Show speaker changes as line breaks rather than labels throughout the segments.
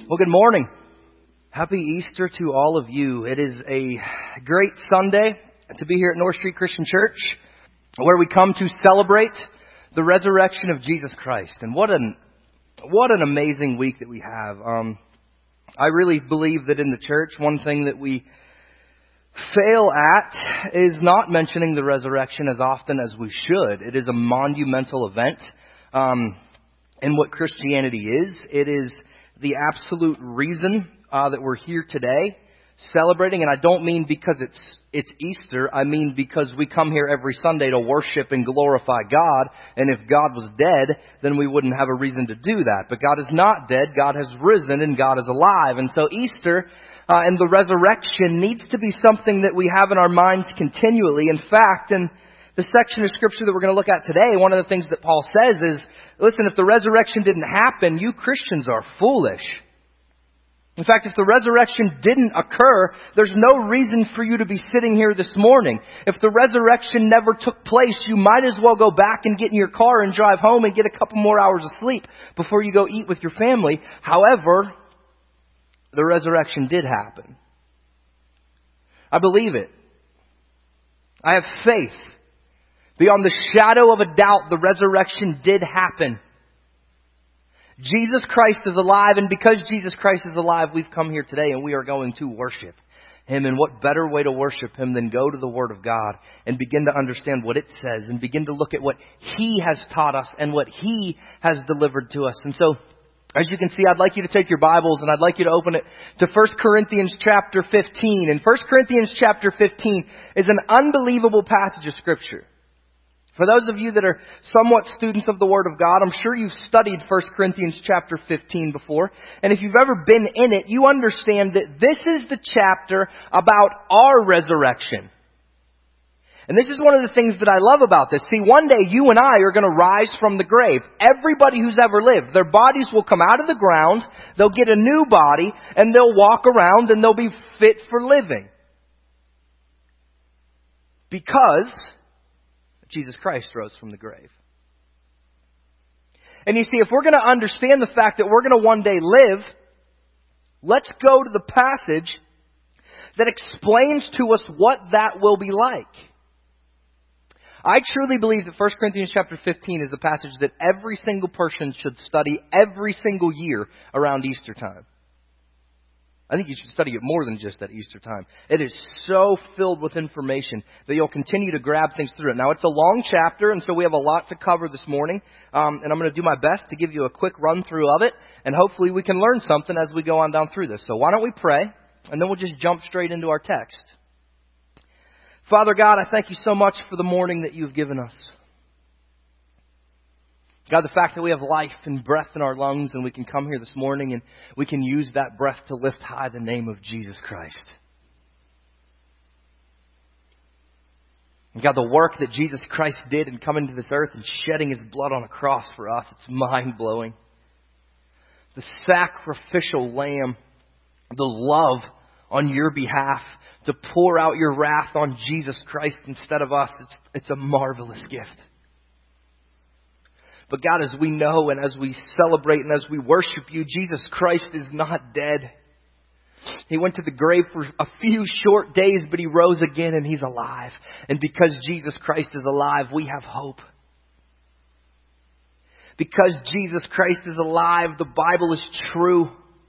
Well, good morning. Happy Easter to all of you. It is a great Sunday to be here at North Street Christian Church, where we come to celebrate the resurrection of Jesus Christ. And what an amazing week that we have. I really believe that in the church, one thing that we fail at is not mentioning the resurrection as often as we should. It is a monumental event. And what Christianity is, it is the absolute reason that we're here today celebrating. And I don't mean because it's Easter. I mean because we come here every Sunday to worship and glorify God. And if God was dead, then we wouldn't have a reason to do that. But God is not dead. God has risen and God is alive. And so Easter and the resurrection needs to be something that we have in our minds continually. In fact, in the section of Scripture that we're going to look at today, one of the things that Paul says is, listen, if the resurrection didn't happen, you Christians are foolish. In fact, if the resurrection didn't occur, there's no reason for you to be sitting here this morning. If the resurrection never took place, you might as well go back and get in your car and drive home and get a couple more hours of sleep before you go eat with your family. However, the resurrection did happen. I believe it. I have faith. Beyond the shadow of a doubt, the resurrection did happen. Jesus Christ is alive, and because Jesus Christ is alive, we've come here today and we are going to worship Him. And what better way to worship Him than go to the Word of God and begin to understand what it says and begin to look at what He has taught us and what He has delivered to us. And so, as you can see, I'd like you to take your Bibles and I'd like you to open it to 1 Corinthians chapter 15. And 1 Corinthians chapter 15 is an unbelievable passage of Scripture. For those of you that are somewhat students of the Word of God, I'm sure you've studied 1 Corinthians chapter 15 before. And if you've ever been in it, you understand that this is the chapter about our resurrection. And this is one of the things that I love about this. See, one day you and I are going to rise from the grave. Everybody who's ever lived, their bodies will come out of the ground, they'll get a new body, and they'll walk around and they'll be fit for living. Because Jesus Christ rose from the grave. And you see, if we're going to understand the fact that we're going to one day live, let's go to the passage that explains to us what that will be like. I truly believe that 1 Corinthians chapter 15 is the passage that every single person should study every single year around Easter time. I think you should study it more than just at Easter time. It is so filled with information that you'll continue to grab things through it. Now, it's a long chapter, and so we have a lot to cover this morning. And I'm going to do my best to give you a quick run-through of it, and hopefully we can learn something as we go on down through this. So why don't we pray, and then we'll just jump straight into our text. Father God, I thank you so much for the morning that you've given us. God, the fact that we have life and breath in our lungs and we can come here this morning and we can use that breath to lift high the name of Jesus Christ. And God, the work that Jesus Christ did in coming to this earth and shedding His blood on a cross for us, it's mind-blowing. The sacrificial lamb, the love on your behalf to pour out your wrath on Jesus Christ instead of us, it's a marvelous gift. But God, as we know and as we celebrate and as we worship you, Jesus Christ is not dead. He went to the grave for a few short days, but He rose again and He's alive. And because Jesus Christ is alive, we have hope. Because Jesus Christ is alive, the Bible is true.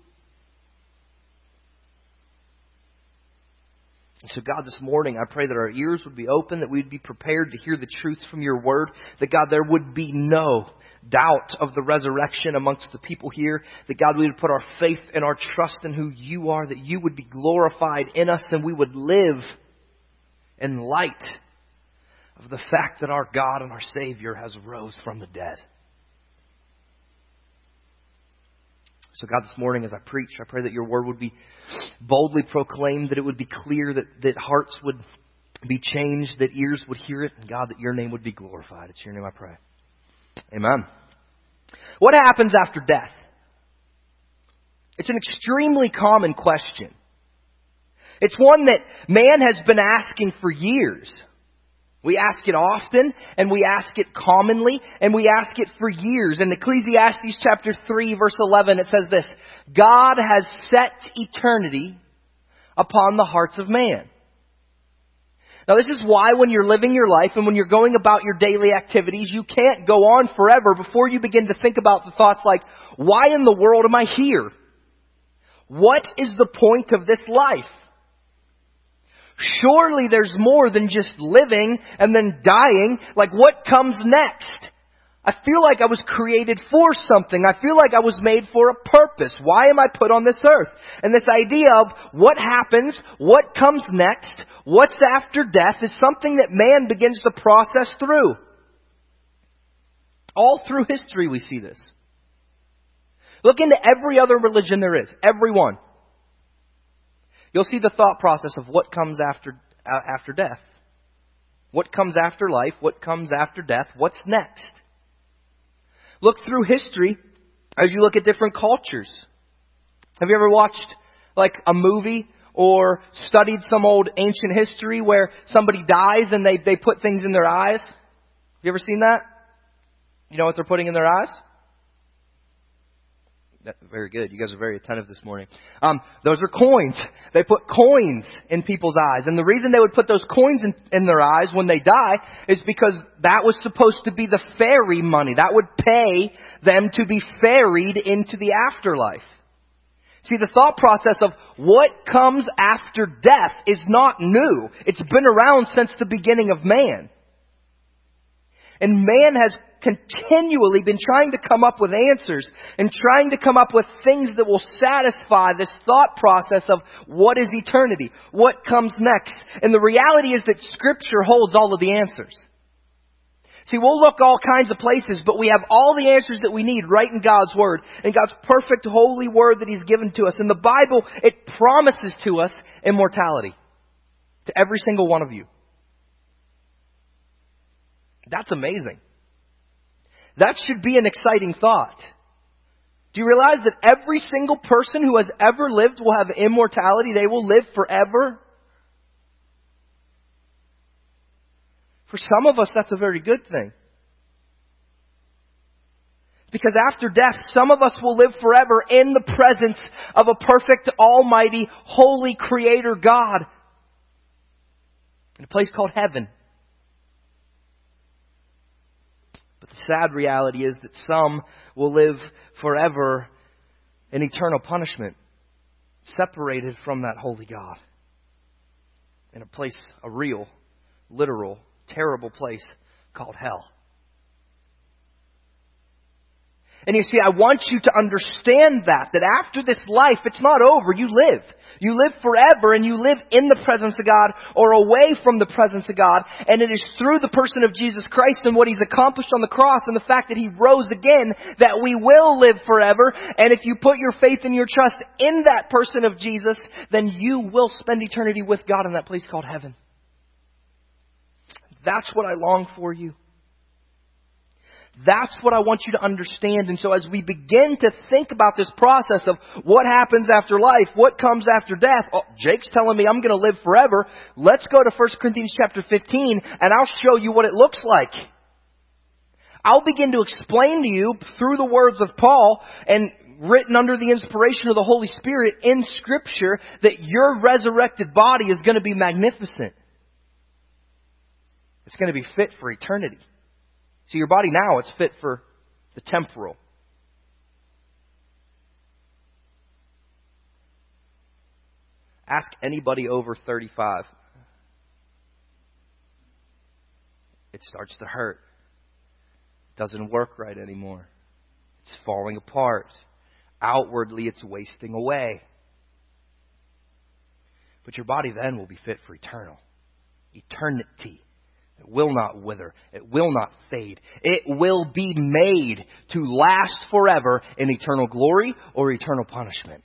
So God, this morning, I pray that our ears would be open, that we'd be prepared to hear the truths from your word, that God, there would be no doubt of the resurrection amongst the people here, that God, we would put our faith and our trust in who you are, that you would be glorified in us, and we would live in light of the fact that our God and our Savior has rose from the dead. So God, this morning as I preach, I pray that your word would be boldly proclaimed, that it would be clear, that hearts would be changed, that ears would hear it, and God, that your name would be glorified. It's your name I pray. Amen. What happens after death? It's an extremely common question. It's one that man has been asking for years. We ask it often, and we ask it commonly, and we ask it for years. In Ecclesiastes chapter 3, verse 11, it says this: God has set eternity upon the hearts of man. Now this is why when you're living your life and when you're going about your daily activities, you can't go on forever before you begin to think about the thoughts like, why in the world am I here? What is the point of this life? Surely there's more than just living and then dying. Like, what comes next? I feel like I was created for something. I feel like I was made for a purpose. Why am I put on this earth? And this idea of what happens, what comes next, what's after death is something that man begins to process through. All through history we see this. Look into every other religion there is. Every one. You'll see the thought process of what comes after death. What comes after life? What comes after death? What's next? Look through history as you look at different cultures. Have you ever watched like a movie or studied some old ancient history where somebody dies and they put things in their eyes? Have you ever seen that? You know what they're putting in their eyes? Very good. You guys are very attentive this morning. Those are coins. They put coins in people's eyes. And the reason they would put those coins in their eyes when they die is because that was supposed to be the ferry money. That would pay them to be ferried into the afterlife. See, the thought process of what comes after death is not new. It's been around since the beginning of man. And man has continually been trying to come up with answers and trying to come up with things that will satisfy this thought process of what is eternity, what comes next. And the reality is that Scripture holds all of the answers. See, we'll look all kinds of places, but we have all the answers that we need right in God's Word, in God's perfect holy Word that He's given to us. In the Bible, it promises to us immortality, to every single one of you. That's amazing. That should be an exciting thought. Do you realize that every single person who has ever lived will have immortality? They will live forever? For some of us, that's a very good thing. Because after death, some of us will live forever in the presence of a perfect, almighty, holy Creator God. In a place called heaven. But the sad reality is that some will live forever in eternal punishment, separated from that holy God. In a place, a real, literal, terrible place called hell. And you see, I want you to understand that after this life, it's not over. You live. You live forever, and you live in the presence of God or away from the presence of God. And it is through the person of Jesus Christ and what He's accomplished on the cross and the fact that He rose again that we will live forever. And if you put your faith and your trust in that person of Jesus, then you will spend eternity with God in that place called heaven. That's what I long for you. That's what I want you to understand. And so as we begin to think about this process of what happens after life, what comes after death, Jake's telling me I'm going to live forever. Let's go to 1 Corinthians chapter 15 and I'll show you what it looks like. I'll begin to explain to you through the words of Paul and written under the inspiration of the Holy Spirit in Scripture that your resurrected body is going to be magnificent. It's going to be fit for eternity. See, your body now, it's fit for the temporal. Ask anybody over 35. It starts to hurt. It doesn't work right anymore. It's falling apart. Outwardly, it's wasting away. But your body then will be fit for eternity. It will not wither. It will not fade. It will be made to last forever in eternal glory or eternal punishment.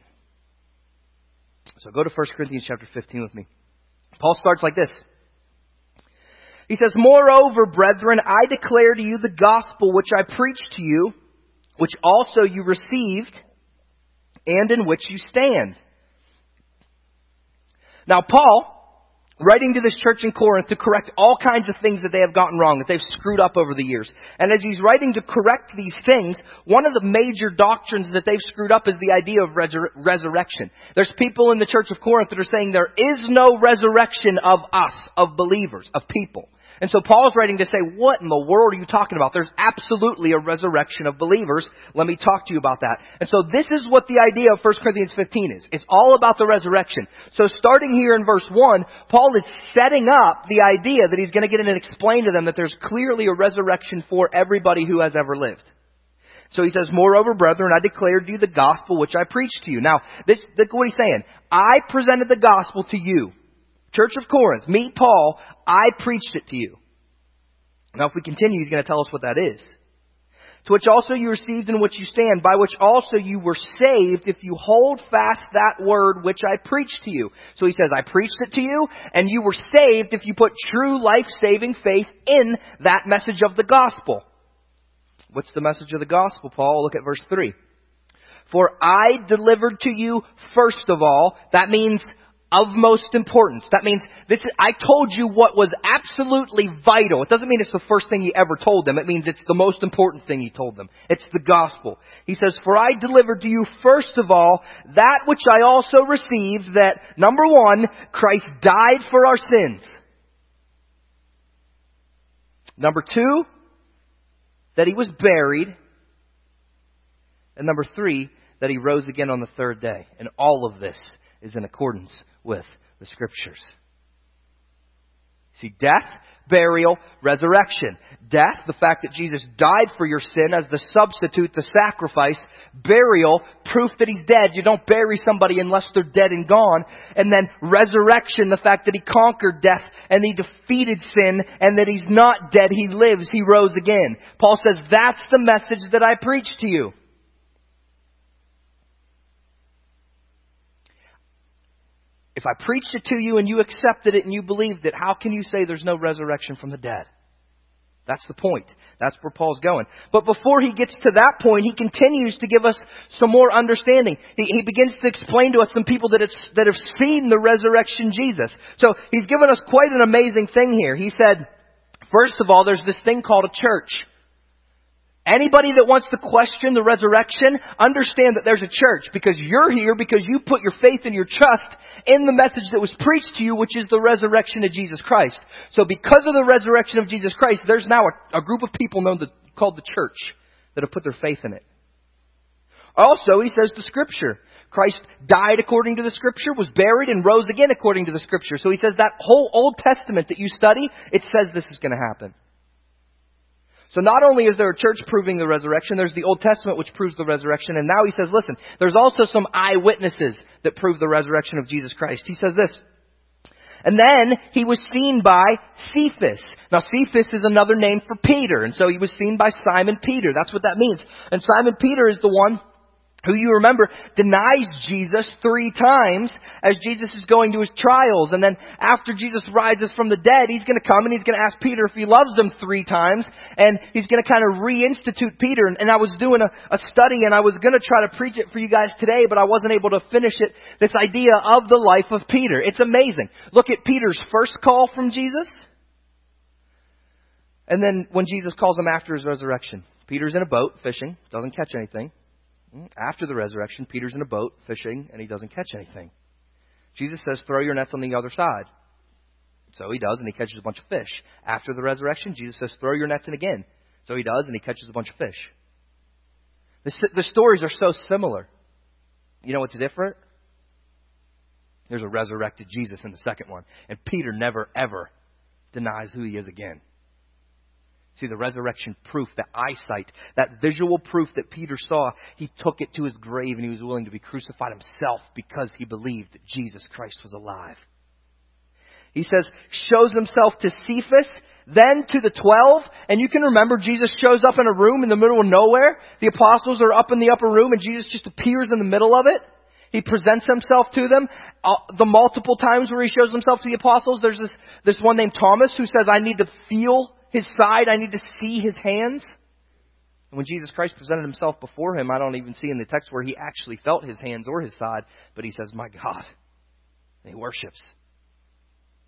So go to 1 Corinthians chapter 15 with me. Paul starts like this. He says, "Moreover, brethren, I declare to you the gospel which I preached to you, which also you received, and in which you stand." Now Paul writing to this church in Corinth to correct all kinds of things that they have gotten wrong, that they've screwed up over the years. And as he's writing to correct these things, one of the major doctrines that they've screwed up is the idea of resurrection. There's people in the church of Corinth that are saying there is no resurrection of us, of believers, of people. And so Paul's writing to say, what in the world are you talking about? There's absolutely a resurrection of believers. Let me talk to you about that. And so this is what the idea of 1 Corinthians 15 is. It's all about the resurrection. So starting here in verse 1, Paul is setting up the idea that he's going to get in and explain to them that there's clearly a resurrection for everybody who has ever lived. So he says, moreover, brethren, I declared to you the gospel which I preached to you. Now, look what he's saying. I presented the gospel to you. Church of Corinth, meet Paul, I preached it to you. Now if we continue, he's going to tell us what that is. To which also you received in which you stand, by which also you were saved, if you hold fast that word which I preached to you. So he says, I preached it to you, and you were saved if you put true life-saving faith in that message of the gospel. What's the message of the gospel, Paul? Look at verse 3. For I delivered to you first of all, that means of most importance. That means I told you what was absolutely vital. It doesn't mean it's the first thing he ever told them. It means it's the most important thing he told them. It's the gospel. He says, for I delivered to you first of all that which I also received, that number one, Christ died for our sins. Number two, that he was buried. And number three, that he rose again on the third day. And all of this is in accordance with the Scriptures. See, death, burial, resurrection. Death, the fact that Jesus died for your sin as the substitute, the sacrifice. Burial, proof that he's dead. You don't bury somebody unless they're dead and gone. And then resurrection, the fact that he conquered death and he defeated sin and that he's not dead, he lives, he rose again. Paul says, that's the message that I preached to you. If I preached it to you and you accepted it and you believed it, how can you say there's no resurrection from the dead? That's the point. That's where Paul's going. But before he gets to that point, he continues to give us some more understanding. He begins to explain to us some people that have seen the resurrection Jesus. So he's given us quite an amazing thing here. He said, first of all, there's this thing called a church. Anybody that wants to question the resurrection, understand that there's a church because you're here because you put your faith and your trust in the message that was preached to you, which is the resurrection of Jesus Christ. So because of the resurrection of Jesus Christ, there's now a group of people called the church that have put their faith in it. Also, he says the Scripture. Christ died according to the Scripture, was buried, and rose again according to the Scripture. So he says that whole Old Testament that you study, it says this is going to happen. So not only is there a church proving the resurrection, there's the Old Testament which proves the resurrection. And now he says, listen, there's also some eyewitnesses that prove the resurrection of Jesus Christ. He says this, and then he was seen by Cephas. Now Cephas is another name for Peter. And so he was seen by Simon Peter. That's what that means. And Simon Peter is the one who, you remember, denies Jesus 3 times as Jesus is going to his trials. And then after Jesus rises from the dead, he's going to come and he's going to ask Peter if he loves him 3 times. And he's going to kind of reinstitute Peter. And I was doing a study and I was going to try to preach it for you guys today, but I wasn't able to finish it. This idea of the life of Peter. It's amazing. Look at Peter's first call from Jesus. And then when Jesus calls him after his resurrection. Peter's in a boat fishing, doesn't catch anything. After the resurrection, Peter's in a boat fishing and he doesn't catch anything. Jesus says, throw your nets on the other side. So he does and he catches a bunch of fish. After the resurrection, Jesus says, throw your nets in again. So he does and he catches a bunch of fish. The stories are so similar. You know what's different? There's a resurrected Jesus in the second one. And Peter never ever denies who he is again. See, the resurrection proof, the eyesight, that visual proof that Peter saw, he took it to his grave and he was willing to be crucified himself because he believed that Jesus Christ was alive. He says, shows himself to Cephas, then to the 12. And you can remember Jesus shows up in a room in the middle of nowhere. The apostles are up in the upper room and Jesus just appears in the middle of it. He presents himself to them. The multiple times where he shows himself to the apostles, there's this one named Thomas who says, I need to feel his side, I need to see his hands. And when Jesus Christ presented himself before him, I don't even see in the text where he actually felt his hands or his side, but he says, my God. And he worships.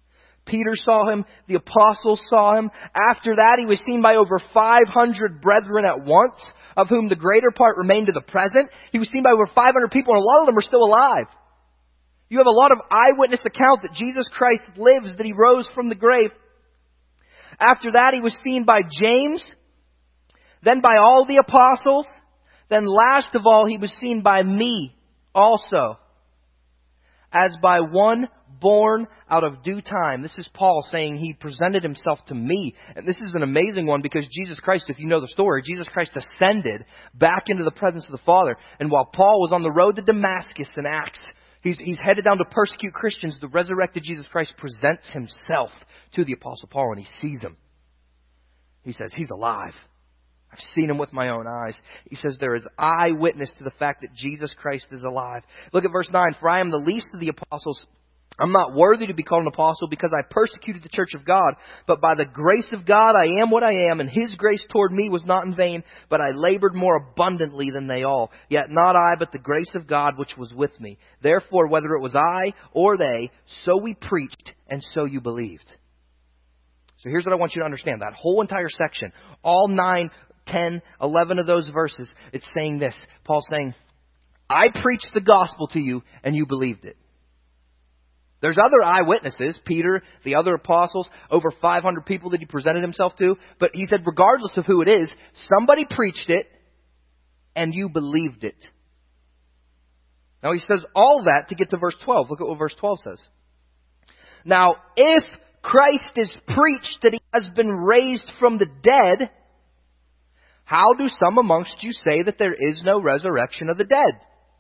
Peter saw him. The apostles saw him. After that, he was seen by over 500 brethren at once, of whom the greater part remain to the present. He was seen by over 500 people, and a lot of them are still alive. You have a lot of eyewitness accounts that Jesus Christ lives, that he rose from the grave. After that, he was seen by James, then by all the apostles, then last of all, he was seen by me also, as by one born out of due time. This is Paul saying he presented himself to me. And this is an amazing one because Jesus Christ, if you know the story, Jesus Christ ascended back into the presence of the Father. And while Paul was on the road to Damascus in Acts, he's headed down to persecute Christians, the resurrected Jesus Christ presents himself to the Apostle Paul and he sees him. He says, he's alive. I've seen him with my own eyes. He says there is eyewitness to the fact that Jesus Christ is alive. Look at verse 9. For I am the least of the apostles. I'm not worthy to be called an apostle because I persecuted the church of God. But by the grace of God I am what I am, and his grace toward me was not in vain, but I labored more abundantly than they all. Yet not I, but the grace of God which was with me. Therefore, whether it was I or they, so we preached, and so you believed. So here's what I want you to understand. That whole entire section, all 9, 10, 11 of those verses, it's saying this. Paul's saying, I preached the gospel to you, and you believed it. There's other eyewitnesses, Peter, the other apostles, over 500 people that he presented himself to. But he said, regardless of who it is, somebody preached it and you believed it. Now he says all that to get to verse 12. Look at what verse 12 says. Now, if Christ is preached that he has been raised from the dead, how do some amongst you say that there is no resurrection of the dead?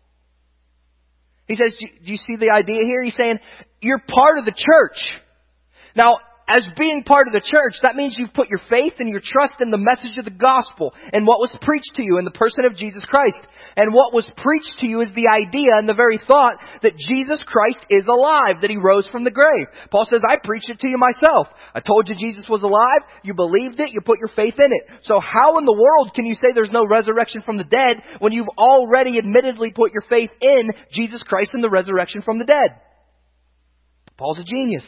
He says, do you see the idea here? He's saying, you're part of the church. Now, as being part of the church, that means you've put your faith and your trust in the message of the gospel and what was preached to you in the person of Jesus Christ. And what was preached to you is the idea and the very thought that Jesus Christ is alive, that he rose from the grave. Paul says, I preached it to you myself. I told you Jesus was alive. You believed it. You put your faith in it. So how in the world can you say there's no resurrection from the dead when you've already admittedly put your faith in Jesus Christ and the resurrection from the dead? Paul's a genius.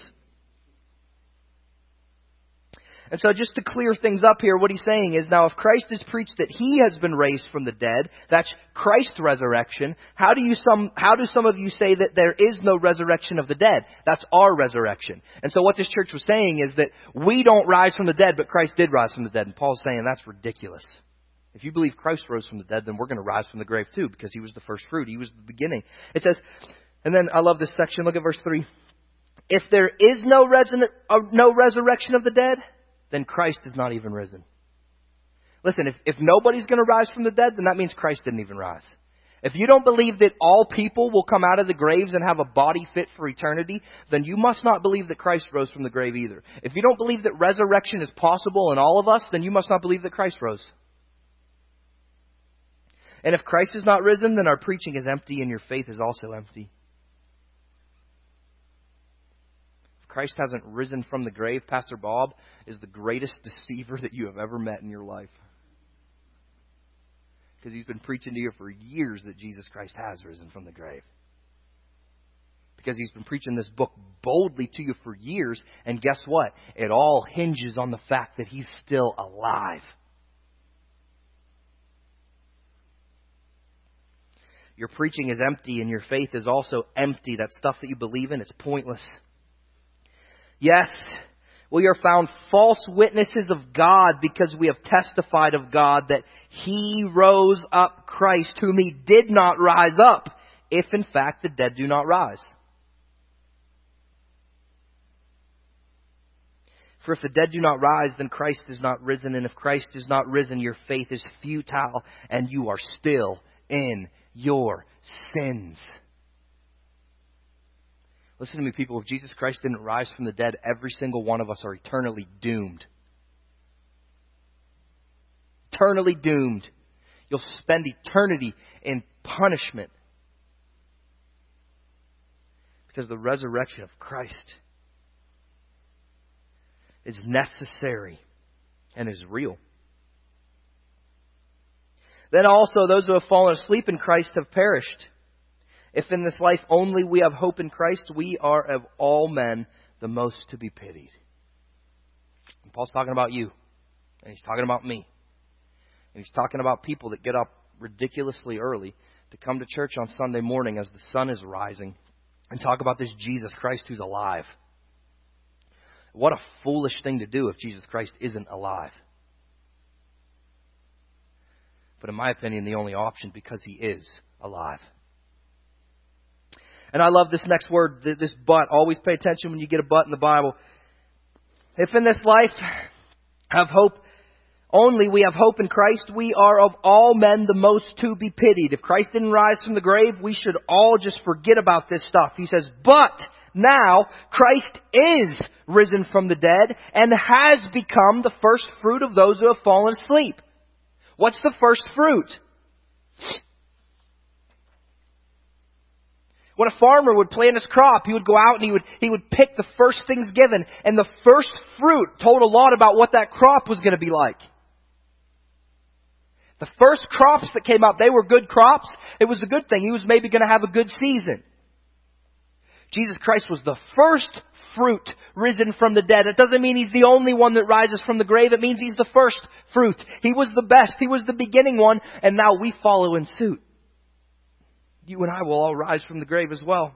And so just to clear things up here, what he's saying is, now if Christ is preached that he has been raised from the dead, that's Christ's resurrection, how do some of you say that there is no resurrection of the dead? That's our resurrection. And so what this church was saying is that we don't rise from the dead, but Christ did rise from the dead. And Paul's saying that's ridiculous. If you believe Christ rose from the dead, then we're going to rise from the grave too, because he was the first fruit. He was the beginning. It says, and then I love this section. Look at verse 3. If there is no resurrection of the dead, then Christ is not even risen. Listen, if nobody's going to rise from the dead, then that means Christ didn't even rise. If you don't believe that all people will come out of the graves and have a body fit for eternity, then you must not believe that Christ rose from the grave either. If you don't believe that resurrection is possible in all of us, then you must not believe that Christ rose. And if Christ is not risen, then our preaching is empty and your faith is also empty. Christ hasn't risen from the grave, Pastor Bob is the greatest deceiver that you have ever met in your life. Because he's been preaching to you for years that Jesus Christ has risen from the grave. Because he's been preaching this book boldly to you for years. And guess what? It all hinges on the fact that he's still alive. Your preaching is empty and your faith is also empty. That stuff that you believe in, it's pointless. Yes, we are found false witnesses of God because we have testified of God that he rose up Christ, whom he did not rise up, if in fact the dead do not rise. For if the dead do not rise, then Christ is not risen. And if Christ is not risen, your faith is futile and you are still in your sins. Listen to me, people. If Jesus Christ didn't rise from the dead, every single one of us are eternally doomed. Eternally doomed. You'll spend eternity in punishment. Because the resurrection of Christ is necessary and is real. Then also those who have fallen asleep in Christ have perished. If in this life only we have hope in Christ, we are of all men the most to be pitied. And Paul's talking about you. And he's talking about me. And he's talking about people that get up ridiculously early to come to church on Sunday morning as the sun is rising and talk about this Jesus Christ who's alive. What a foolish thing to do if Jesus Christ isn't alive. But in my opinion, the only option, because he is alive. And I love this next word, this but. Always pay attention when you get a but in the Bible. If in this life have hope, only we have hope in Christ, we are of all men the most to be pitied. If Christ didn't rise from the grave, we should all just forget about this stuff. He says, but now Christ is risen from the dead and has become the first fruit of those who have fallen asleep. What's the first fruit? When a farmer would plant his crop, he would go out and he would pick the first things given. And the first fruit told a lot about what that crop was going to be like. The first crops that came out, they were good crops. It was a good thing. He was maybe going to have a good season. Jesus Christ was the first fruit risen from the dead. It doesn't mean he's the only one that rises from the grave. It means he's the first fruit. He was the best. He was the beginning one. And now we follow in suit. You and I will all rise from the grave as well.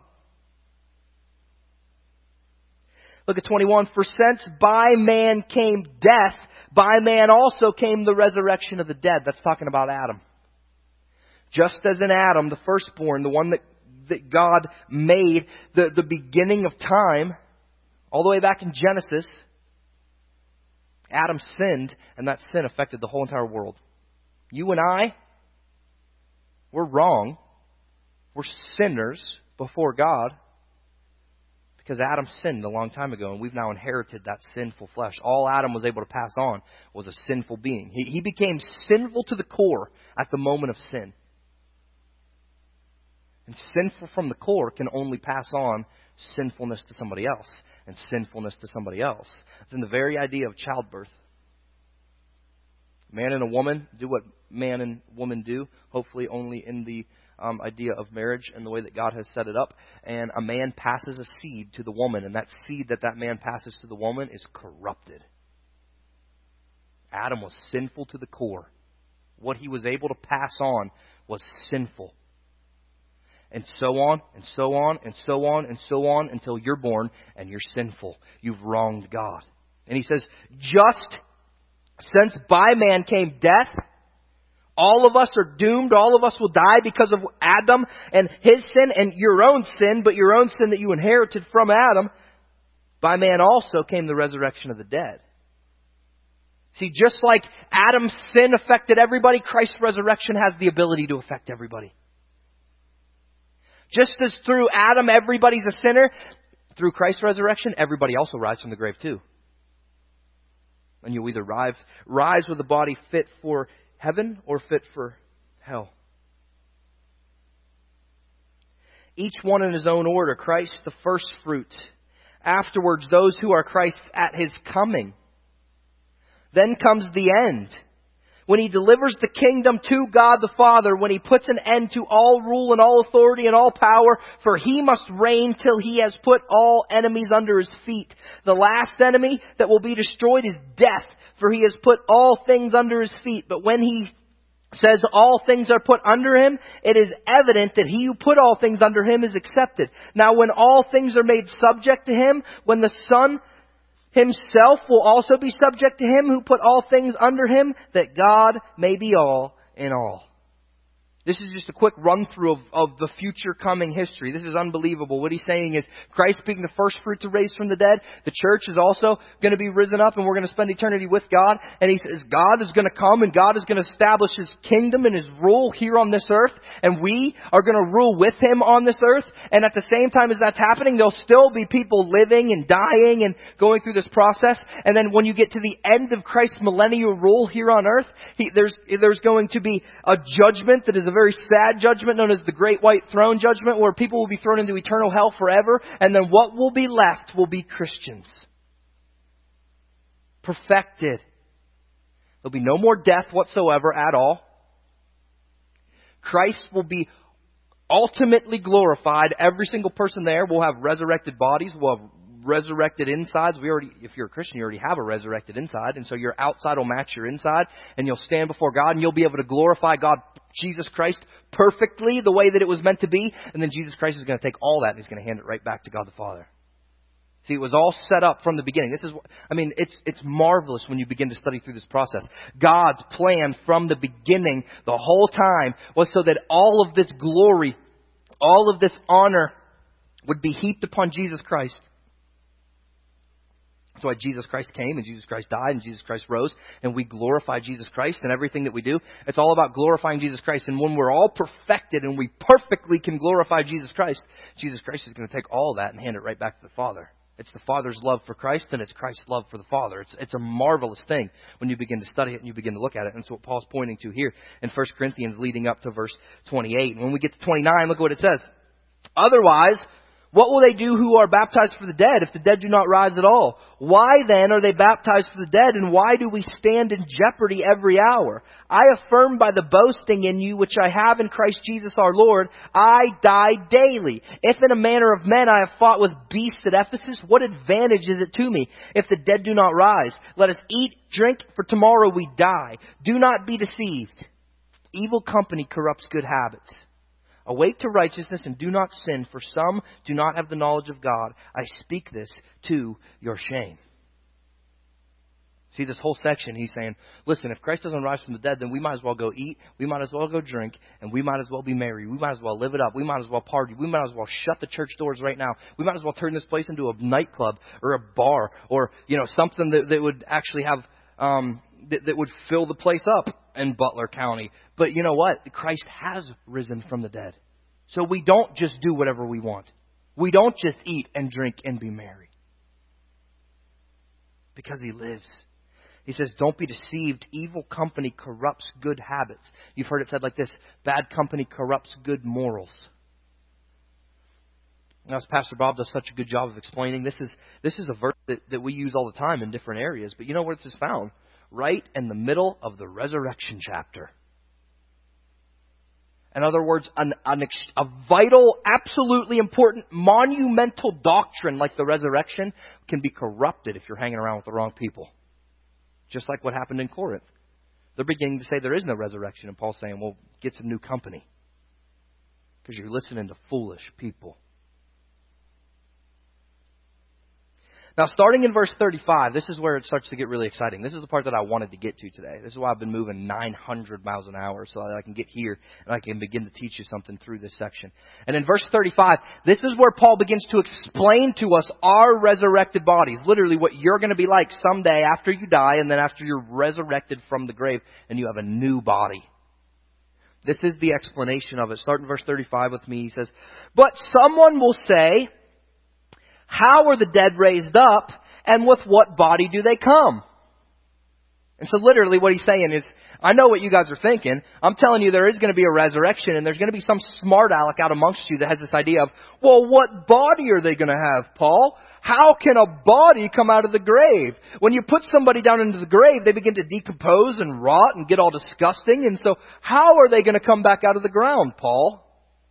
Look at 21. For since by man came death, by man also came the resurrection of the dead. That's talking about Adam. Just as in Adam, the firstborn, the one that God made, the beginning of time, all the way back in Genesis, Adam sinned, and that sin affected the whole entire world. You and I, we're wrong. We're sinners before God because Adam sinned a long time ago, and we've now inherited that sinful flesh. All Adam was able to pass on was a sinful being. He became sinful to the core at the moment of sin. And sinful from the core can only pass on sinfulness to somebody else and sinfulness to somebody else. It's in the very idea of childbirth. Man and a woman do what man and woman do, hopefully only in the idea of marriage and the way that God has set it up. And a man passes a seed to the woman, and that seed that man passes to the woman is corrupted. Adam was sinful to the core. What he was able to pass on was sinful. And so on, and so on, and so on, and so on, until you're born and you're sinful. You've wronged God. And he says, just since by man came death, all of us are doomed. All of us will die because of Adam and his sin and your own sin, but your own sin that you inherited from Adam. By man also came the resurrection of the dead. See, just like Adam's sin affected everybody, Christ's resurrection has the ability to affect everybody. Just as through Adam everybody's a sinner, through Christ's resurrection everybody also rises from the grave too. And you'll either rise with a body fit for heaven or fit for hell. Each one in his own order. Christ the first fruit. Afterwards, those who are Christ's at his coming. Then comes the end. When he delivers the kingdom to God the Father, when he puts an end to all rule and all authority and all power, for he must reign till he has put all enemies under his feet. The last enemy that will be destroyed is death, for he has put all things under his feet. But when he says all things are put under him, it is evident that he who put all things under him is accepted. Now when all things are made subject to him, when the Son himself will also be subject to him who put all things under him, that God may be all in all. This is just a quick run-through of the future coming history. This is unbelievable. What he's saying is Christ being the first fruit to raise from the dead. The church is also going to be risen up and we're going to spend eternity with God. And he says God is going to come and God is going to establish his kingdom and his rule here on this earth. And we are going to rule with him on this earth. And at the same time as that's happening, there'll still be people living and dying and going through this process. And then when you get to the end of Christ's millennial rule here on earth, there's going to be a judgment that is a very sad judgment known as the Great White Throne Judgment, where people will be thrown into eternal hell forever, and then what will be left will be Christians. Perfected. There'll be no more death whatsoever at all. Christ will be ultimately glorified. Every single person there will have resurrected bodies, will have resurrected insides. If you're a Christian, you already have a resurrected inside. And so your outside will match your inside. And you'll stand before God and you'll be able to glorify God, Jesus Christ, perfectly the way that it was meant to be. And then Jesus Christ is going to take all that and He's going to hand it right back to God the Father. See, it was all set up from the beginning. It's marvelous when you begin to study through this process. God's plan from the beginning, the whole time, was so that all of this glory, all of this honor would be heaped upon Jesus Christ. That's why Jesus Christ came and Jesus Christ died and Jesus Christ rose and we glorify Jesus Christ in everything that we do. It's all about glorifying Jesus Christ. And when we're all perfected and we perfectly can glorify Jesus Christ is going to take all that and hand it right back to the Father. It's the Father's love for Christ and it's Christ's love for the Father. It's a marvelous thing when you begin to study it and you begin to look at it. And that's what Paul's pointing to here in 1 Corinthians leading up to verse 28. And when we get to 29, look at what it says. Otherwise, what will they do who are baptized for the dead if the dead do not rise at all? Why then are they baptized for the dead, and why do we stand in jeopardy every hour? I affirm by the boasting in you which I have in Christ Jesus our Lord, I die daily. If in a manner of men I have fought with beasts at Ephesus, what advantage is it to me if the dead do not rise? Let us eat, drink, for tomorrow we die. Do not be deceived. Evil company corrupts good habits. Awake to righteousness and do not sin, for some do not have the knowledge of God. I speak this to your shame. See, this whole section, he's saying, listen, if Christ doesn't rise from the dead, then we might as well go eat, we might as well go drink, and we might as well be merry. We might as well live it up. We might as well party. We might as well shut the church doors right now. We might as well turn this place into a nightclub or a bar or, something that would actually have, that would fill the place up in Butler County. But you know what? Christ has risen from the dead. So we don't just do whatever we want. We don't just eat and drink and be merry. Because He lives. He says, don't be deceived. Evil company corrupts good habits. You've heard it said like this, bad company corrupts good morals. Now, as Pastor Bob does such a good job of explaining, this is a verse that we use all the time in different areas. But you know where it's found? Right in the middle of the resurrection chapter. In other words, a vital, absolutely important, monumental doctrine like the resurrection can be corrupted if you're hanging around with the wrong people. Just like what happened in Corinth. They're beginning to say there is no resurrection. And Paul's saying, well, get some new company. Because you're listening to foolish people. Now, starting in verse 35, this is where it starts to get really exciting. This is the part that I wanted to get to today. This is why I've been moving 900 miles an hour so that I can get here and I can begin to teach you something through this section. And in verse 35, this is where Paul begins to explain to us our resurrected bodies. Literally what you're going to be like someday after you die and then after you're resurrected from the grave and you have a new body. This is the explanation of it. Start in verse 35 with me. He says, but someone will say, how are the dead raised up, and with what body do they come? And so literally what he's saying is, I know what you guys are thinking. I'm telling you there is going to be a resurrection, and there's going to be some smart aleck out amongst you that has this idea of, well, what body are they going to have, Paul? How can a body come out of the grave? When you put somebody down into the grave, they begin to decompose and rot and get all disgusting. And so how are they going to come back out of the ground, Paul?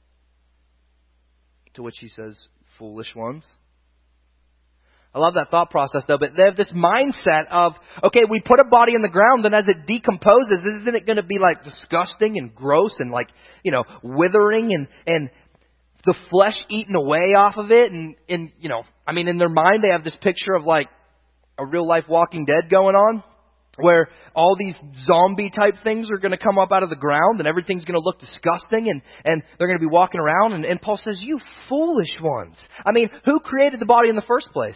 To which he says, foolish ones. I love that thought process, though, but they have this mindset of, okay, we put a body in the ground, then as it decomposes, isn't it going to be like disgusting and gross and like, withering and the flesh eaten away off of it? And in their mind, they have this picture of like a real life Walking Dead going on, where all these zombie type things are going to come up out of the ground and everything's going to look disgusting and they're going to be walking around. And Paul says, you foolish ones. I mean, who created the body in the first place?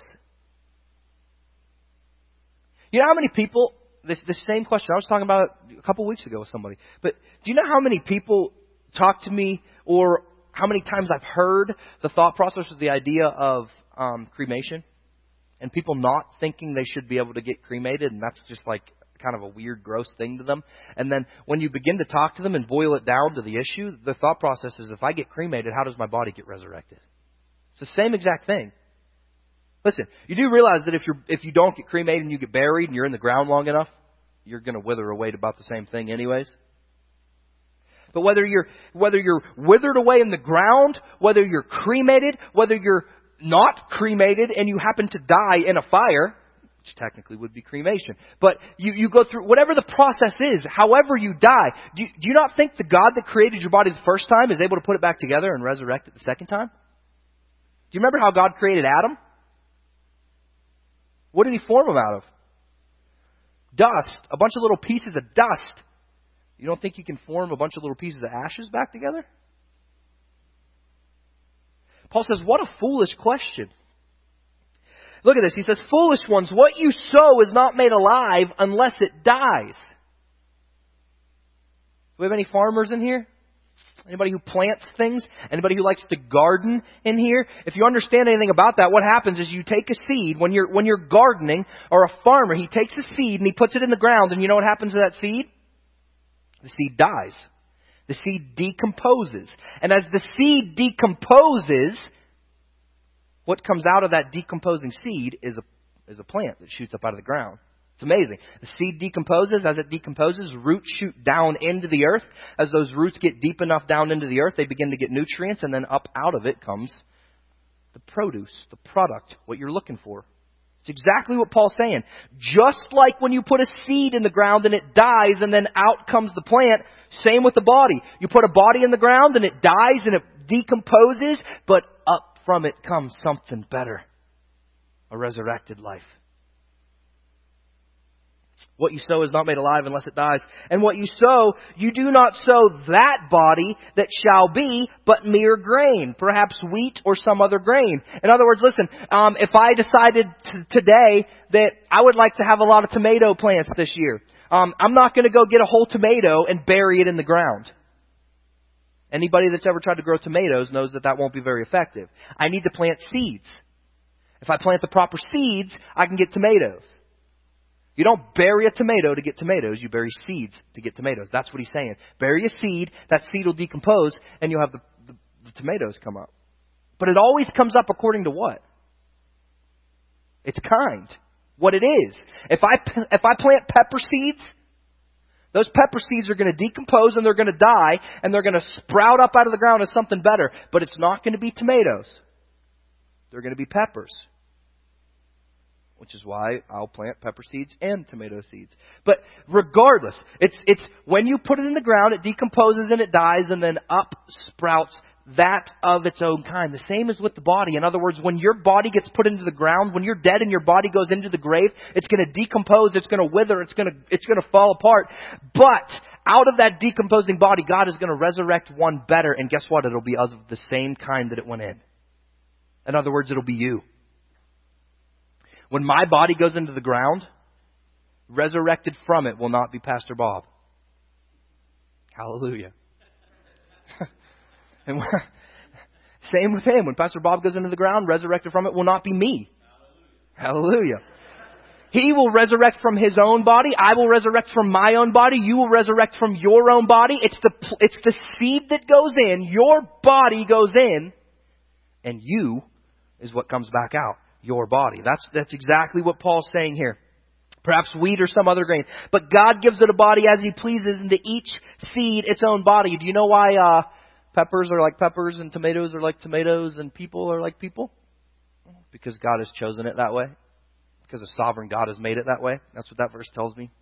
You know how many people, this same question, I was talking about it a couple weeks ago with somebody, but do you know how many people talk to me or how many times I've heard the thought process of the idea of cremation and people not thinking they should be able to get cremated, and that's just like kind of a weird, gross thing to them. And then when you begin to talk to them and boil it down to the issue, the thought process is, if I get cremated, how does my body get resurrected? It's the same exact thing. Listen, you do realize that if you don't get cremated and you get buried and you're in the ground long enough, you're going to wither away to about the same thing anyways. But whether you're withered away in the ground, whether you're cremated, whether you're not cremated and you happen to die in a fire, which technically would be cremation, but you go through whatever the process is, however you die, do you not think the God that created your body the first time is able to put it back together and resurrect it the second time? Do you remember how God created Adam? What did He form him out of? Dust. A bunch of little pieces of dust. You don't think you can form a bunch of little pieces of ashes back together? Paul says, what a foolish question. Look at this. He says, foolish ones, what you sow is not made alive unless it dies. Do we have any farmers in here? Anybody who plants things? Anybody who likes to garden in here? If you understand anything about that, what happens is you take a seed, when you're gardening, or a farmer, he takes a seed and he puts it in the ground, and you know what happens to that seed? The seed dies. The seed decomposes. And as the seed decomposes, what comes out of that decomposing seed is a plant that shoots up out of the ground. It's amazing. The seed decomposes. As it decomposes, roots shoot down into the earth. As those roots get deep enough down into the earth, they begin to get nutrients, and then up out of it comes the produce, the product, what you're looking for. It's exactly what Paul's saying. Just like when you put a seed in the ground and it dies and then out comes the plant, same with the body. You put a body in the ground and it dies and it decomposes, but up from it comes something better. A resurrected life. What you sow is not made alive unless it dies. And what you sow, you do not sow that body that shall be, but mere grain, perhaps wheat or some other grain. In other words, listen, if I decided today that I would like to have a lot of tomato plants this year, I'm not going to go get a whole tomato and bury it in the ground. Anybody that's ever tried to grow tomatoes knows that won't be very effective. I need to plant seeds. If I plant the proper seeds, I can get tomatoes. You don't bury a tomato to get tomatoes. You bury seeds to get tomatoes. That's what he's saying. Bury a seed. That seed will decompose, and you'll have the tomatoes come up. But it always comes up according to what? Its kind. What it is. If I plant pepper seeds, those pepper seeds are going to decompose and they're going to die, and they're going to sprout up out of the ground as something better. But it's not going to be tomatoes. They're going to be peppers. Which is why I'll plant pepper seeds and tomato seeds. But regardless, it's when you put it in the ground, it decomposes and it dies, and then up sprouts that of its own kind. The same is with the body. In other words, when your body gets put into the ground, when you're dead and your body goes into the grave, it's going to decompose, it's going to wither, it's going to fall apart. But out of that decomposing body, God is going to resurrect one better. And guess what? It'll be of the same kind that it went in. In other words, it'll be you. When my body goes into the ground, resurrected from it will not be Pastor Bob. Hallelujah. And same with him. When Pastor Bob goes into the ground, resurrected from it will not be me. Hallelujah. He will resurrect from his own body. I will resurrect from my own body. You will resurrect from your own body. It's the seed that goes in. Your body goes in. And you is what comes back out. Your body. That's exactly what Paul's saying here. Perhaps wheat or some other grain. But God gives it a body as He pleases, and to each seed its own body. Do you know why peppers are like peppers and tomatoes are like tomatoes and people are like people? Because God has chosen it that way. Because a sovereign God has made it that way. That's what that verse tells me.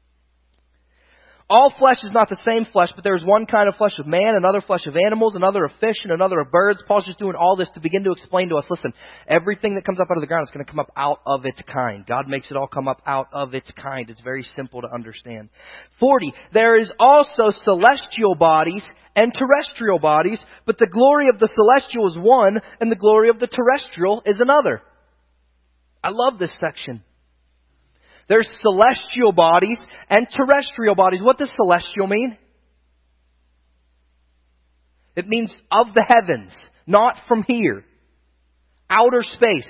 All flesh is not the same flesh, but there is one kind of flesh of man, another flesh of animals, another of fish, and another of birds. Paul's just doing all this to begin to explain to us, listen, everything that comes up out of the ground is going to come up out of its kind. God makes it all come up out of its kind. It's very simple to understand. 40, there is also celestial bodies and terrestrial bodies, but the glory of the celestial is one, and the glory of the terrestrial is another. I love this section. There's celestial bodies and terrestrial bodies. What does celestial mean? It means of the heavens, not from here. Outer space.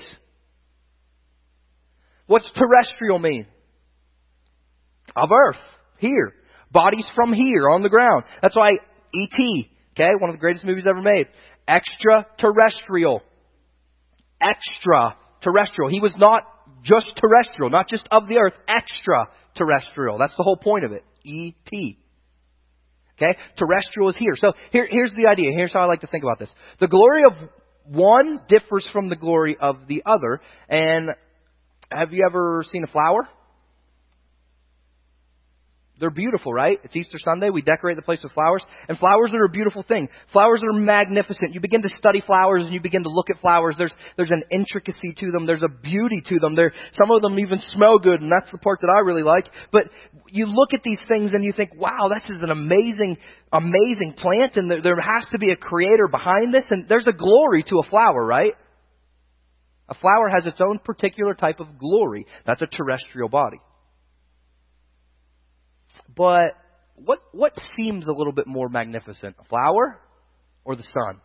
What's terrestrial mean? Of earth, here. Bodies from here, on the ground. That's why E.T., okay, one of the greatest movies ever made. Extraterrestrial. Extraterrestrial. He was not just terrestrial, not just of the earth, extraterrestrial. That's the whole point of it. E.T. Okay? Terrestrial is here. So here's the idea. Here's how I like to think about this. The glory of one differs from the glory of the other. And have you ever seen a flower? They're beautiful, right? It's Easter Sunday. We decorate the place with flowers. And flowers are a beautiful thing. Flowers are magnificent. You begin to study flowers and you begin to look at flowers. There's an intricacy to them. There's a beauty to them. Some of them even smell good, and that's the part that I really like. But you look at these things and you think, wow, this is an amazing, amazing plant, and there has to be a creator behind this. And there's a glory to a flower, right? A flower has its own particular type of glory. That's a terrestrial body. But what seems a little bit more magnificent, a flower or the sun?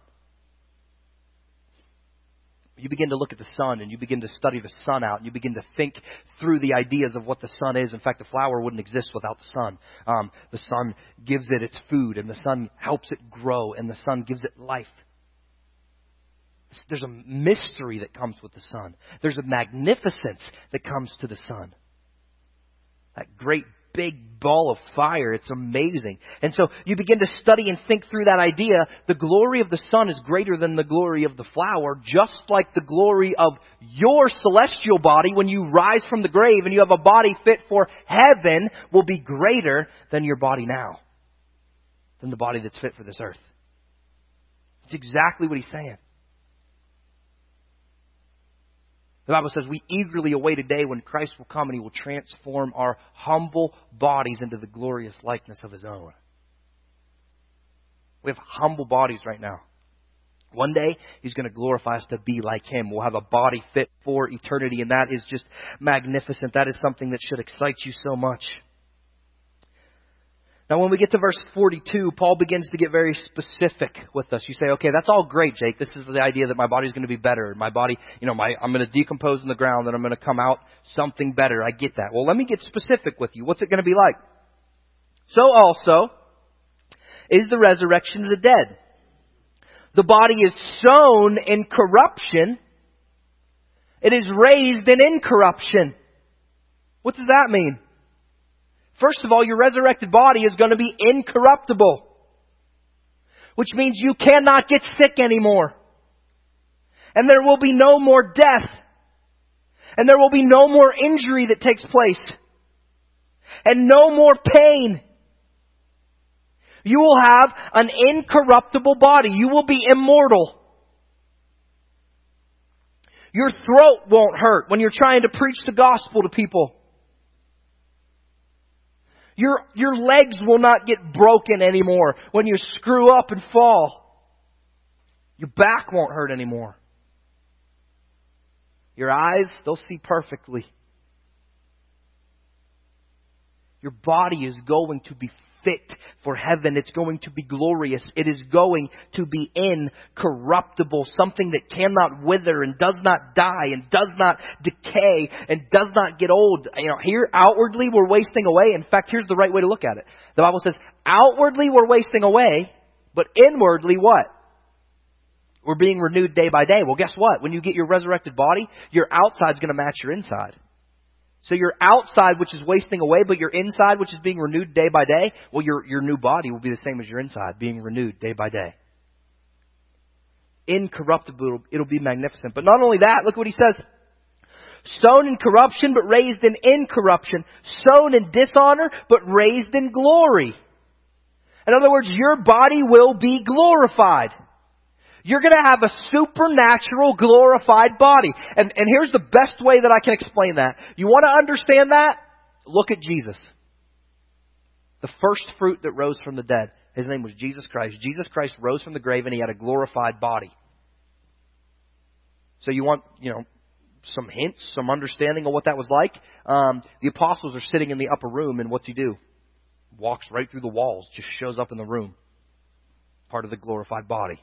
You begin to look at the sun and you begin to study the sun out and you begin to think through the ideas of what the sun is. In fact, the flower wouldn't exist without the sun. The sun gives it its food and the sun helps it grow and the sun gives it life. There's a mystery that comes with the sun. There's a magnificence that comes to the sun. That great big ball of fire. It's amazing. And so you begin to study and think through that idea. The glory of the sun is greater than the glory of the flower, just like the glory of your celestial body when you rise from the grave and you have a body fit for heaven will be greater than your body now, than the body that's fit for this earth. It's exactly what he's saying. The Bible says we eagerly await a day when Christ will come and He will transform our humble bodies into the glorious likeness of His own. We have humble bodies right now. One day He's going to glorify us to be like Him. We'll have a body fit for eternity, and that is just magnificent. That is something that should excite you so much. Now, when we get to verse 42, Paul begins to get very specific with us. You say, okay, that's all great, Jake. This is the idea that my body's going to be better. My body, I'm going to decompose in the ground and I'm going to come out something better. I get that. Well, let me get specific with you. What's it going to be like? So also is the resurrection of the dead. The body is sown in corruption. It is raised in incorruption. What does that mean? First of all, your resurrected body is going to be incorruptible, which means you cannot get sick anymore. And there will be no more death. And there will be no more injury that takes place. And no more pain. You will have an incorruptible body. You will be immortal. Your throat won't hurt when you're trying to preach the gospel to people. Your legs will not get broken anymore when you screw up and fall. Your back won't hurt anymore. Your eyes, they'll see perfectly. Your body is going to be fit for heaven. It's going to be glorious. It is going to be incorruptible. Something that cannot wither and does not die and does not decay and does not get old. Here outwardly we're wasting away. In fact, here's the right way to look at it. The Bible says outwardly we're wasting away, but inwardly what? We're being renewed day by day. Well, guess what? When you get your resurrected body, your outside's going to match your inside. So your outside, which is wasting away, but your inside, which is being renewed day by day, well, your new body will be the same as your inside, being renewed day by day. Incorruptible, it'll be magnificent. But not only that, look what he says. Sown in corruption, but raised in incorruption. Sown in dishonor, but raised in glory. In other words, your body will be glorified. You're going to have a supernatural, glorified body. And here's the best way that I can explain that. You want to understand that? Look at Jesus. The first fruit that rose from the dead. His name was Jesus Christ. Jesus Christ rose from the grave and He had a glorified body. So you want, some hints, some understanding of what that was like? The apostles are sitting in the upper room, and what's He do? Walks right through the walls, just shows up in the room. Part of the glorified body.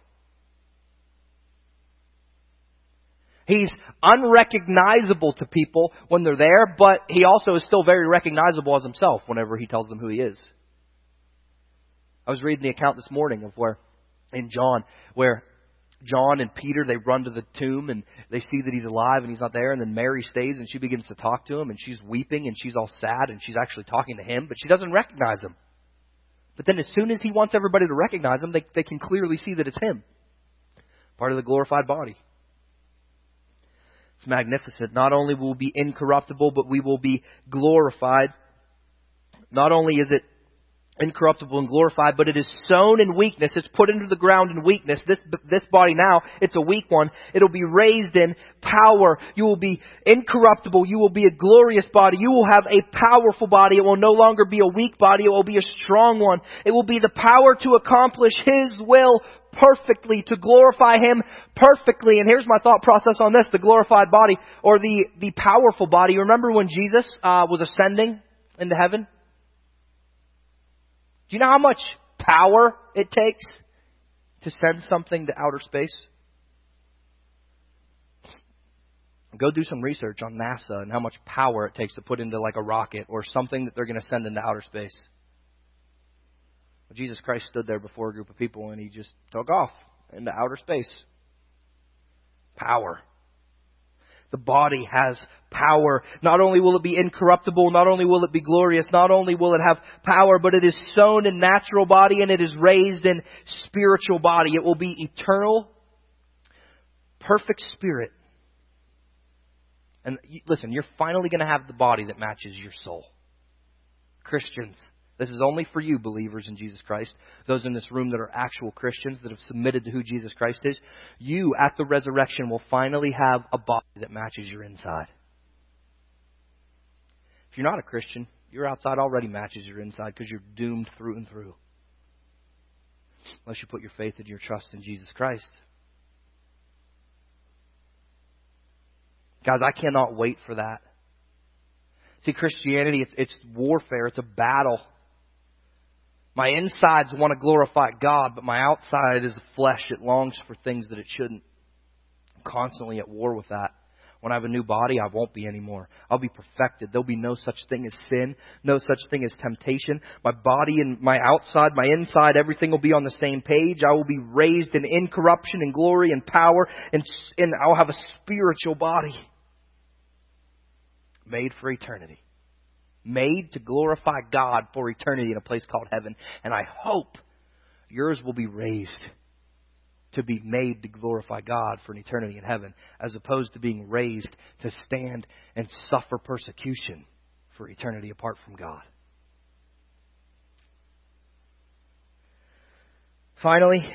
He's unrecognizable to people when they're there, but He also is still very recognizable as Himself whenever He tells them who He is. I was reading the account this morning of where John and Peter, they run to the tomb and they see that He's alive and He's not there, and then Mary stays and she begins to talk to Him and she's weeping and she's all sad and she's actually talking to Him, but she doesn't recognize Him. But then as soon as He wants everybody to recognize Him, they can clearly see that it's Him. Part of the glorified body. It's magnificent. Not only will we be incorruptible, but we will be glorified. Not only is it incorruptible and glorified, but it is sown in weakness. It's put into the ground in weakness. This body now, it's a weak one. It'll be raised in power. You will be incorruptible. You will be a glorious body. You will have a powerful body. It will no longer be a weak body. It will be a strong one. It will be the power to accomplish His will perfectly, to glorify Him perfectly. And here's my thought process on this, the glorified body, or the powerful body. Remember when Jesus was ascending into heaven? Do you know how much power it takes to send something to outer space? Go do some research on NASA and how much power it takes to put into like a rocket or something that they're going to send into outer space. Well, Jesus Christ stood there before a group of people and He just took off into outer space. Power. The body has power. Not only will it be incorruptible, not only will it be glorious, not only will it have power, but it is sown in natural body and it is raised in spiritual body. It will be eternal, perfect spirit. And listen, you're finally going to have the body that matches your soul. Christians, this is only for you, believers in Jesus Christ. Those in this room that are actual Christians that have submitted to who Jesus Christ is. You, at the resurrection, will finally have a body that matches your inside. If you're not a Christian, your outside already matches your inside because you're doomed through and through. Unless you put your faith and your trust in Jesus Christ. Guys, I cannot wait for that. See, Christianity, it's warfare. It's a battle. My insides want to glorify God, but my outside is the flesh. It longs for things that it shouldn't. I'm constantly at war with that. When I have a new body, I won't be anymore. I'll be perfected. There'll be no such thing as sin, no such thing as temptation. My body and my outside, my inside, everything will be on the same page. I will be raised in incorruption and glory and power, and I'll have a spiritual body made for eternity. Made to glorify God for eternity in a place called heaven. And I hope yours will be raised to be made to glorify God for an eternity in heaven, as opposed to being raised to stand and suffer persecution for eternity apart from God. Finally,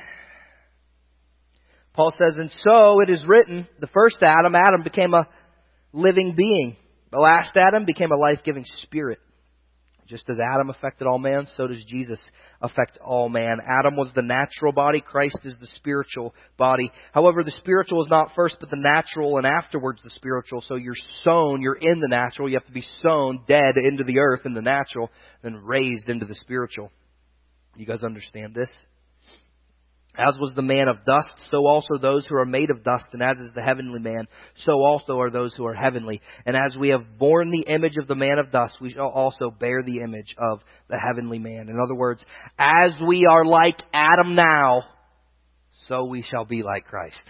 Paul says, and so it is written, the first Adam became a living being. The last Adam became a life-giving spirit. Just as Adam affected all man, so does Jesus affect all man. Adam was the natural body. Christ is the spiritual body. However, the spiritual is not first, but the natural, and afterwards the spiritual. So you're sown, you're in the natural. You have to be sown dead into the earth in the natural, then raised into the spiritual. You guys understand this? As was the man of dust, so also those who are made of dust. And as is the heavenly man, so also are those who are heavenly. And as we have borne the image of the man of dust, we shall also bear the image of the heavenly man. In other words, as we are like Adam now, so we shall be like Christ.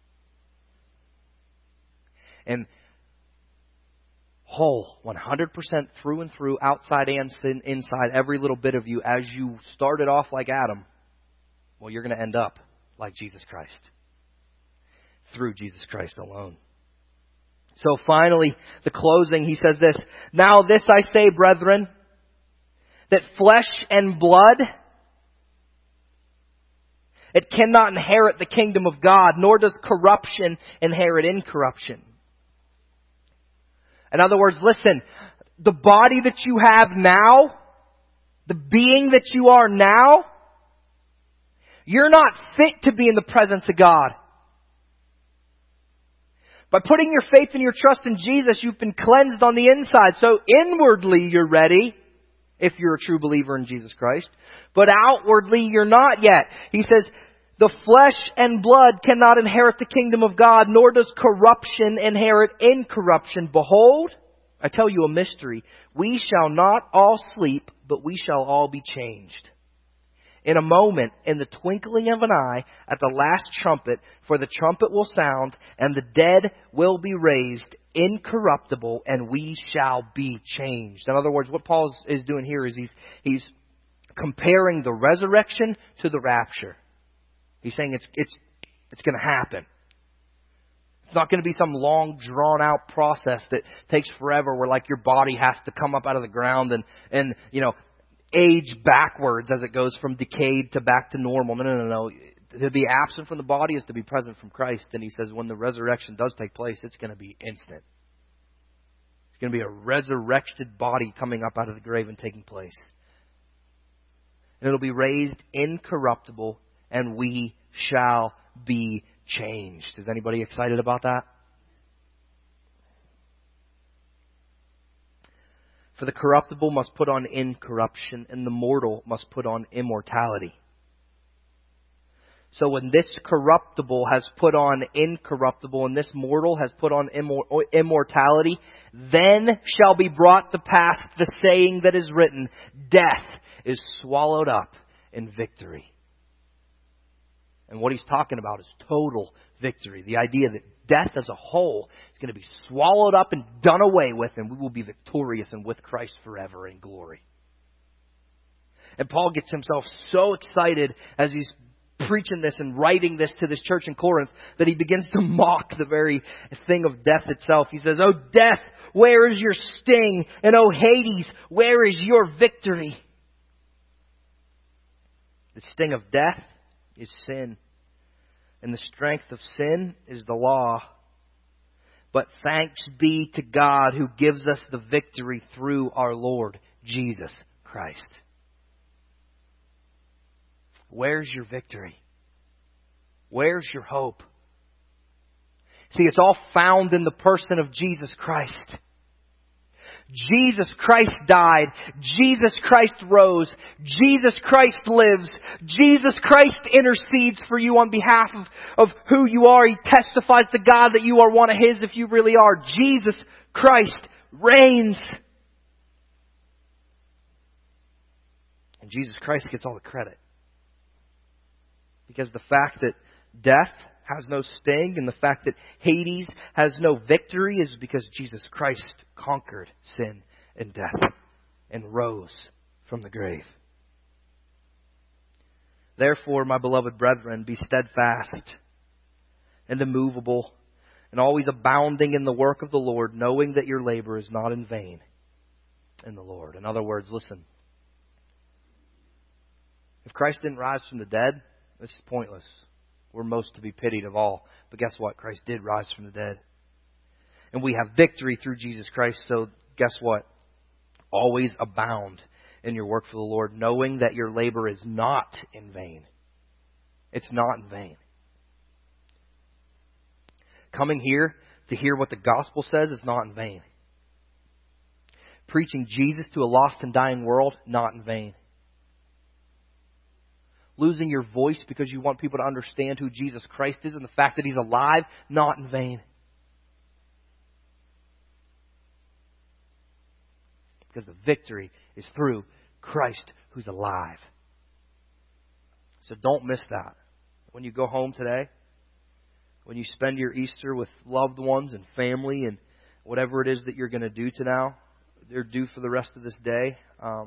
And whole, 100% through and through, outside and inside, every little bit of you, as you started off like Adam, well, you're going to end up like Jesus Christ. Through Jesus Christ alone. So finally, the closing, he says this, now this I say, brethren, that flesh and blood, it cannot inherit the kingdom of God, nor does corruption inherit incorruption. In other words, listen, the body that you have now, the being that you are now, you're not fit to be in the presence of God. By putting your faith and your trust in Jesus, you've been cleansed on the inside. So inwardly you're ready, if you're a true believer in Jesus Christ. But outwardly you're not yet. He says, the flesh and blood cannot inherit the kingdom of God, nor does corruption inherit incorruption. Behold, I tell you a mystery. We shall not all sleep, but we shall all be changed. In a moment, in the twinkling of an eye, at the last trumpet, for the trumpet will sound, and the dead will be raised incorruptible, and we shall be changed. In other words, what Paul is doing here is he's comparing the resurrection to the rapture. He's saying It's going to happen. It's not going to be some long, drawn-out process that takes forever where like your body has to come up out of the ground and age backwards as it goes from decayed to back to normal. No. To be absent from the body is to be present from Christ. And he says when the resurrection does take place, it's going to be instant. It's going to be a resurrected body coming up out of the grave and taking place. And it'll be raised incorruptible, and we shall be changed. Is anybody excited about that? For the corruptible must put on incorruption, and the mortal must put on immortality. So when this corruptible has put on incorruptible, and this mortal has put on immortality, then shall be brought to pass the saying that is written, death is swallowed up in victory. And what he's talking about is total victory. The idea that death as a whole is going to be swallowed up and done away with, and we will be victorious and with Christ forever in glory. And Paul gets himself so excited as he's preaching this and writing this to this church in Corinth that he begins to mock the very thing of death itself. He says, "Oh death, where is your sting? And oh Hades, where is your victory?" The sting of death is sin, and the strength of sin is the law. But thanks be to God who gives us the victory through our Lord Jesus Christ. Where's your victory? Where's your hope? See, it's all found in the person of Jesus Christ. Jesus Christ died. Jesus Christ rose. Jesus Christ lives. Jesus Christ intercedes for you on behalf of who you are. He testifies to God that you are one of His if you really are. Jesus Christ reigns. And Jesus Christ gets all the credit. Because the fact that death has no sting and the fact that Hades has no victory is because Jesus Christ conquered sin and death and rose from the grave. Therefore, my beloved brethren, be steadfast and immovable and always abounding in the work of the Lord, knowing that your labor is not in vain in the Lord. In other words, listen. If Christ didn't rise from the dead, this is pointless. We're most to be pitied of all. But guess what? Christ did rise from the dead. And we have victory through Jesus Christ. So guess what? Always abound in your work for the Lord, knowing that your labor is not in vain. It's not in vain. Coming here to hear what the gospel says is not in vain. Preaching Jesus to a lost and dying world, not in vain. Losing your voice because you want people to understand who Jesus Christ is and the fact that He's alive, not in vain. Because the victory is through Christ who's alive. So don't miss that. When you go home today, when you spend your Easter with loved ones and family and whatever it is that you're going to do they're due for the rest of this day, I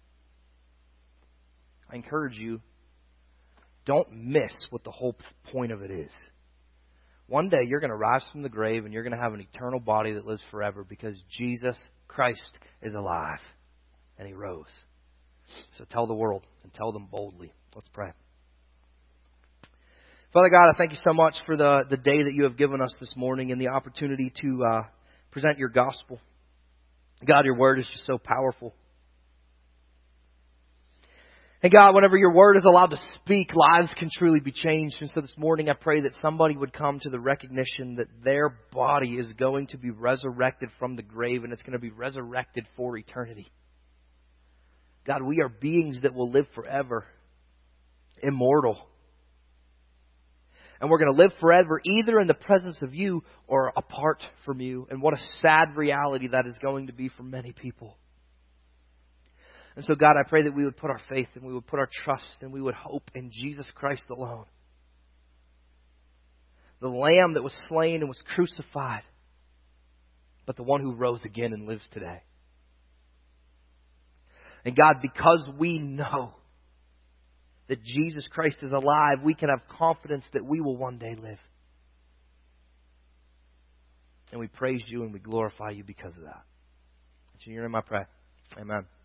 encourage you, don't miss what the whole point of it is. One day you're going to rise from the grave and you're going to have an eternal body that lives forever because Jesus Christ is alive and He rose. So tell the world and tell them boldly. Let's pray. Father God, I thank You so much for the day that You have given us this morning and the opportunity to present Your gospel. God, Your word is just so powerful. And God, whenever Your word is allowed to speak, lives can truly be changed. And so this morning I pray that somebody would come to the recognition that their body is going to be resurrected from the grave and it's going to be resurrected for eternity. God, we are beings that will live forever, immortal. And we're going to live forever either in the presence of You or apart from You. And what a sad reality that is going to be for many people. And so, God, I pray that we would put our faith and we would put our trust and we would hope in Jesus Christ alone. The Lamb that was slain and was crucified, but the one who rose again and lives today. And God, because we know that Jesus Christ is alive, we can have confidence that we will one day live. And we praise you and we glorify you because of that. In your name I pray. Amen.